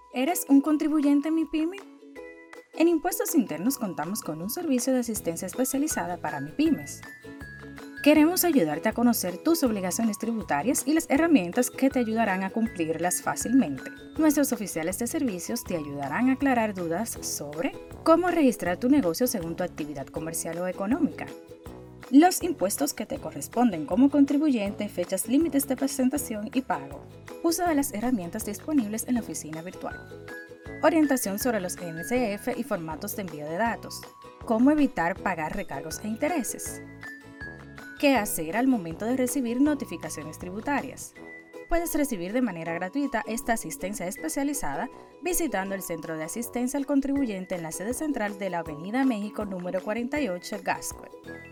¿Eres un contribuyente MIPYME? En Impuestos Internos contamos con un servicio de asistencia especializada para MIPYMES. Queremos ayudarte a conocer tus obligaciones tributarias y las herramientas que te ayudarán a cumplirlas fácilmente. Nuestros oficiales de servicios te ayudarán a aclarar dudas sobre cómo registrar tu negocio según tu actividad comercial o económica, los impuestos que te corresponden como contribuyente, fechas límites de presentación y pago, uso de las herramientas disponibles en la oficina virtual, orientación sobre los NSF y formatos de envío de datos, cómo evitar pagar recargos e intereses, qué hacer al momento de recibir notificaciones tributarias. Puedes recibir de manera gratuita esta asistencia especializada visitando el Centro de Asistencia al Contribuyente en la sede central de la Avenida México número 48, Gascue.